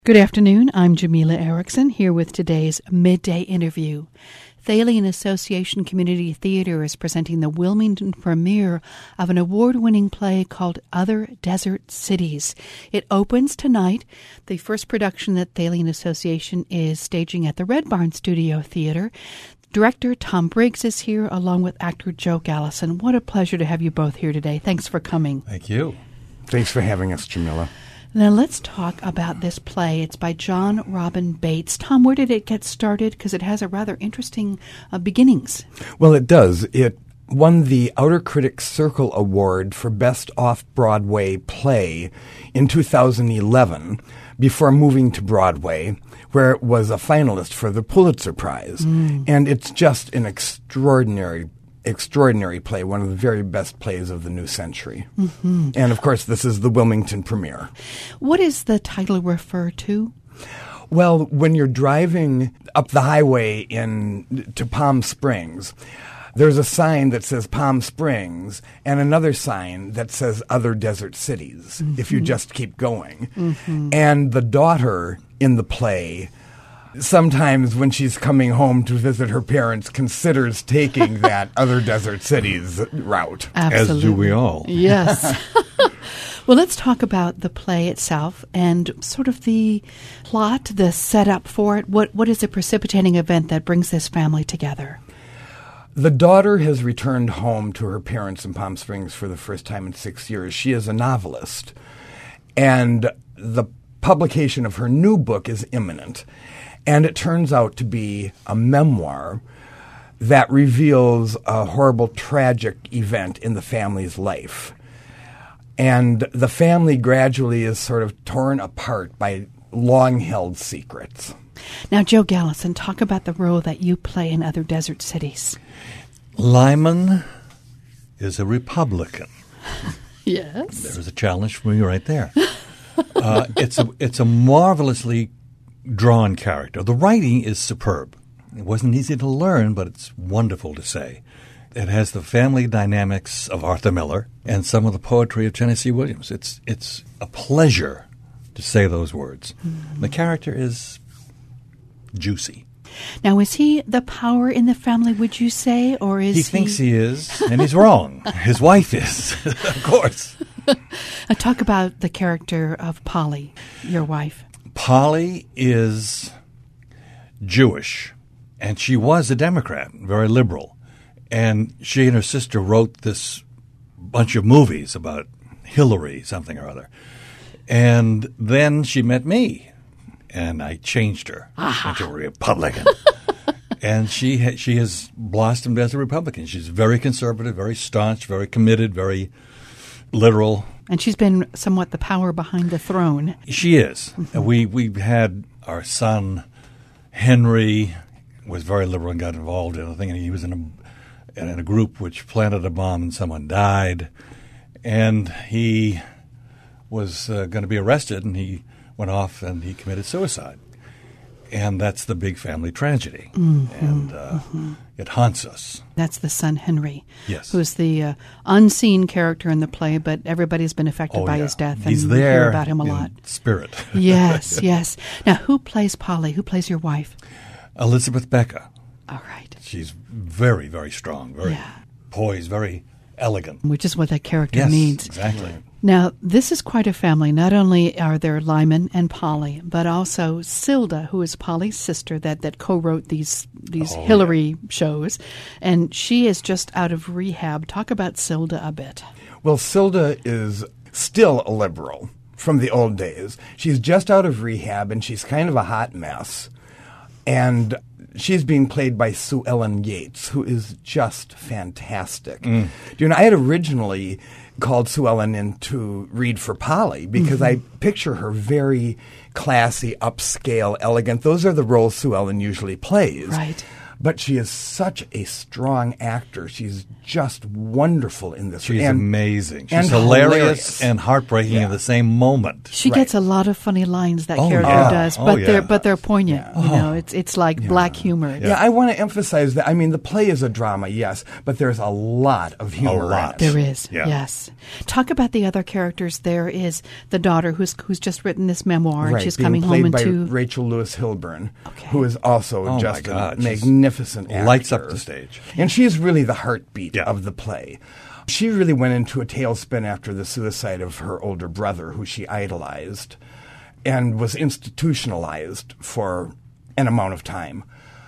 Good afternoon. I'm Jamila Erickson here with today's Midday Interview. Thalian Association Community Theater is presenting the Wilmington premiere of an award-winning play called Other Desert Cities. It opens tonight. The first production that Thalian Association is staging at the Red Barn Studio Theater. Director Tom Briggs is here along with actor Joe Gallison. What a pleasure to have you both here today. Thanks for coming. Thank you. Thanks for having us, Jamila. Now let's talk about this play. It's by John Robin Bates. Tom, where did it get started? Because it has a rather interesting beginnings. Well, it does. It won the Outer Critics Circle Award for Best Off-Broadway Play in 2011 before moving to Broadway, where it was a finalist for the Pulitzer Prize. And it's just an extraordinary play, one of the very best plays of the new century. And, of course, this is the Wilmington premiere. What does the title refer to? Well, when you're driving up the highway to Palm Springs, there's a sign that says Palm Springs and another sign that says Other Desert Cities, if you just keep going. And the daughter in the play, sometimes when she's coming home to visit her parents, considers taking that Other Desert Cities route. Absolutely. As do we all. Yes. Well, let's talk about the play itself and sort of the plot, the setup for it. What is the precipitating event that brings this family together? The daughter has returned home to her parents in Palm Springs for the first time in 6 years. She is a novelist, and the publication of her new book is imminent. And it turns out to be a memoir that reveals a horrible, tragic event in the family's life. And the family gradually is sort of torn apart by long-held secrets. Now, Joe Gallison, talk about the role that you play in Other Desert Cities. Lyman is a Republican. Yes. There's a challenge for me right there. It's a marvelously drawn character. The writing is superb. It wasn't easy to learn, but it's wonderful to say. It has the family dynamics of Arthur Miller and some of the poetry of Tennessee Williams. It's a pleasure to say those words. The character is juicy. Now, is he the power in the family, would you say, or is he... He thinks he is, and he's wrong. His wife is, of course. Talk about the character of Polly, your wife. Polly is Jewish, and she was a Democrat, very liberal. And she and her sister wrote this bunch of movies about Hillary something or other. And then she met me, and I changed her into a Republican. And she has blossomed as a Republican. She's very conservative, very staunch, very committed, very literal. And she's been somewhat the power behind the throne. She is. We had our son, Henry, was very liberal and got involved in a thing. And he was in a group which planted a bomb and someone died. And he was going to be arrested, and he went off and he committed suicide. And that's the big family tragedy. And it haunts us. That's the son, Henry. Yes. Who's the unseen character in the play, but everybody's been affected by his death. He's and there we hear about him a lot. Spirit. Yes, yes. Now, who plays Polly? Who plays your wife? Elizabeth Becca. All right. She's very, very strong, very poised, very elegant. Which is what that character needs. Exactly. Now, this is quite a family. Not only are there Lyman and Polly, but also Silda, who is Polly's sister that co-wrote these Hillary shows. And she is just out of rehab. Talk about Silda a bit. Well, Silda is still a liberal from the old days. She's just out of rehab, and she's kind of a hot mess. And she's being played by Sue Ellen Yates, who is just fantastic. You know, I had originally called Sue Ellen in to read for Polly because I picture her very classy, upscale, elegant. Those are the roles Sue Ellen usually plays. Right. But she is such a strong actor. She's just wonderful in this. She's amazing. She's and hilarious and heartbreaking in the same moment. She gets a lot of funny lines, that character does, but they're poignant. You know, it's like black humor. Yeah, I want to emphasize that. I mean, the play is a drama, yes, but there's a lot of humor. A lot. In it. There is, yes. Talk about the other characters. There is the daughter who's just written this memoir, and she's coming home played by into Rachel Lewis Hilburn, who is also just a magnificent actor. Lights up the stage. And she's really the heartbeat of the play. She really went into a tailspin after the suicide of her older brother, who she idolized, and was institutionalized for an amount of time.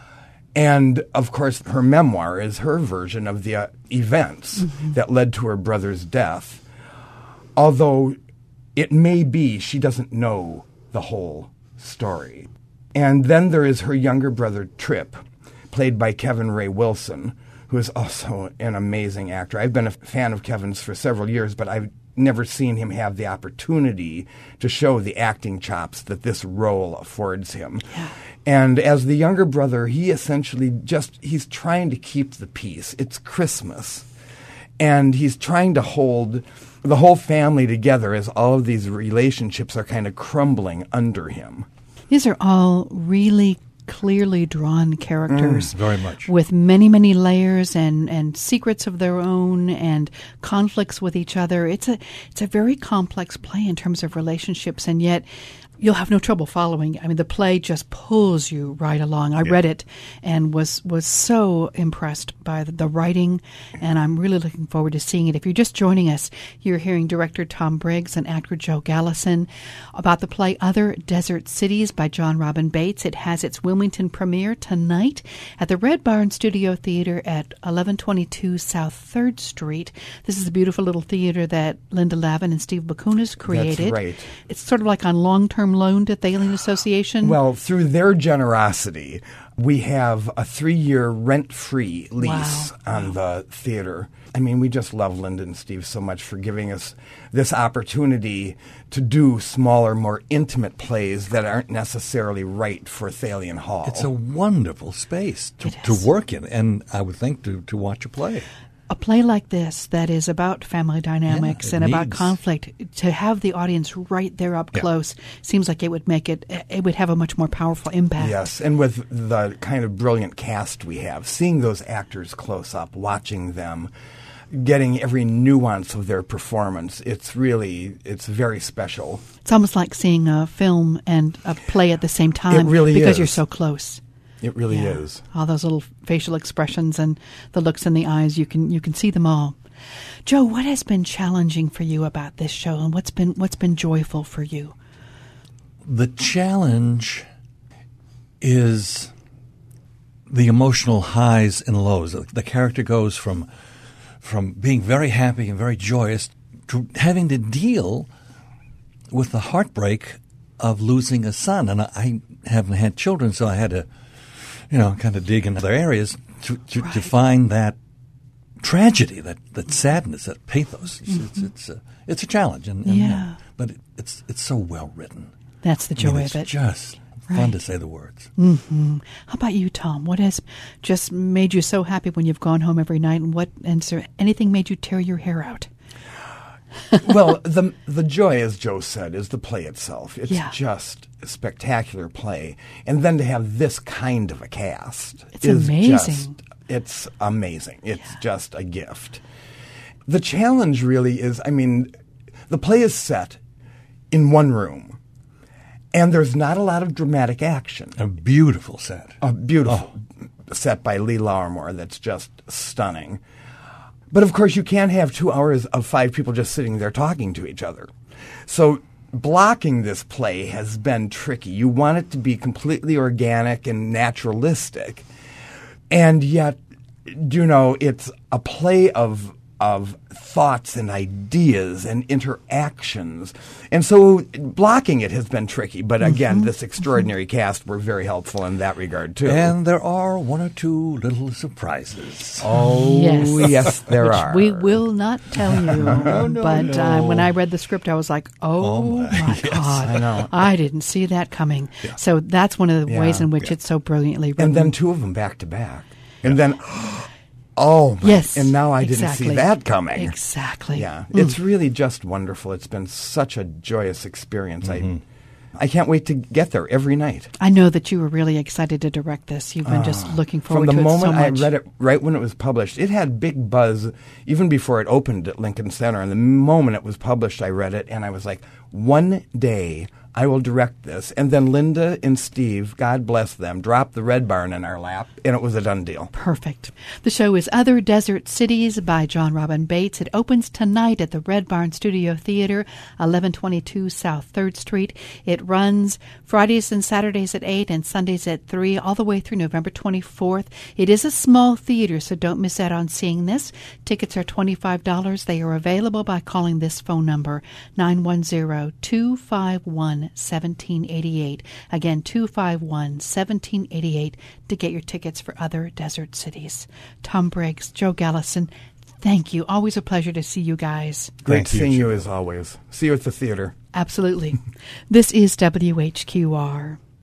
And, of course, her memoir is her version of the events that led to her brother's death, although it may be she doesn't know the whole story. And then there is her younger brother, Trip, played by Kevin Ray Wilson, who is also an amazing actor. I've been a fan of Kevin's for several years, but I've never seen him have the opportunity to show the acting chops that this role affords him. Yeah. And as the younger brother, he essentially he's trying to keep the peace. It's Christmas. And he's trying to hold the whole family together as all of these relationships are kind of crumbling under him. These are all really clearly drawn characters. Very much. With many, many layers and secrets of their own and conflicts with each other. It's a very complex play in terms of relationships, and yet you'll have no trouble following. I mean, the play just pulls you right along. I read it and was so impressed by the writing, and I'm really looking forward to seeing it. If you're just joining us, you're hearing director Tom Briggs and actor Joe Gallison about the play Other Desert Cities by John Robin Bates. It has its Wilmington premiere tonight at the Red Barn Studio Theater at 1122 South 3rd Street. This is a beautiful little theater that Linda Lavin and Steve Bakunis created. That's right. It's sort of like on long-term loan to Thalian Association? Well, through their generosity, we have a 3-year rent-free lease on the theater. I mean, we just love Linda and Steve so much for giving us this opportunity to do smaller, more intimate plays that aren't necessarily right for Thalian Hall. It's a wonderful space to work in, and I would think to watch a play. A play like this that is about family dynamics and about conflict, to have the audience right there up close seems like it would have a much more powerful impact. Yes, and with the kind of brilliant cast we have, seeing those actors close up, watching them, getting every nuance of their performance, it's very special. It's almost like seeing a film and a play at the same time. It really because is. You're so close. It really is. All those little facial expressions and the looks in the eyes, you can see them all. Joe, what has been challenging for you about this show, and what's been joyful for you? The challenge is the emotional highs and lows. The character goes from being very happy and very joyous to having to deal with the heartbreak of losing a son. And I haven't had children, so I had to kind of dig in other areas to find that tragedy, that sadness, that pathos. It's a challenge, but it's so well written. That's the joy of it. It's just fun to say the words. Mm-hmm. How about you, Tom? What has just made you so happy when you've gone home every night, and is there anything made you tear your hair out? Well, the joy, as Joe said, is the play itself. It's just a spectacular play. And then to have this kind of a cast is amazing. It's amazing. It's just a gift. The challenge really is, the play is set in one room, and there's not a lot of dramatic action. A beautiful set. A beautiful set by Lee Lowermore that's just stunning. But, of course, you can't have 2 hours of 5 people just sitting there talking to each other. So blocking this play has been tricky. You want it to be completely organic and naturalistic. And yet, it's a play of of thoughts and ideas and interactions. And so blocking it has been tricky. But again, this extraordinary cast were very helpful in that regard, too. And there are one or two little surprises. Oh, yes, there Which are. we will not tell you. But when I read the script, I was like, my God. I know. I didn't see that coming. Yeah. So that's one of the Yeah. ways in which it's so brilliantly written. And then two of them back to back. And then, oh, my. Yes. And now I didn't exactly. see that coming. Exactly. Yeah. It's really just wonderful. It's been such a joyous experience. I can't wait to get there every night. I know that you were really excited to direct this. You've been just looking forward From the to it so moment I much. read it, right when it was published, it had big buzz even before it opened at Lincoln Center. And the moment it was published, I read it, and I was like, one day I will direct this. And then Linda and Steve, God bless them, dropped the Red Barn in our lap, and it was a done deal. Perfect. The show is Other Desert Cities by John Robin Bates. It opens tonight at the Red Barn Studio Theater, 1122 South 3rd Street. It runs Fridays and Saturdays at 8 and Sundays at 3, all the way through November 24th. It is a small theater, so don't miss out on seeing this. Tickets are $25. They are available by calling this phone number, 910-251-1788. Again, 251-1788 to get your tickets for Other Desert Cities. Tom Briggs, Joe Gallison, thank you. Always a pleasure to see you guys. Great Thank you, seeing you Judy. as always. See you at the theater. Absolutely. This is WHQR.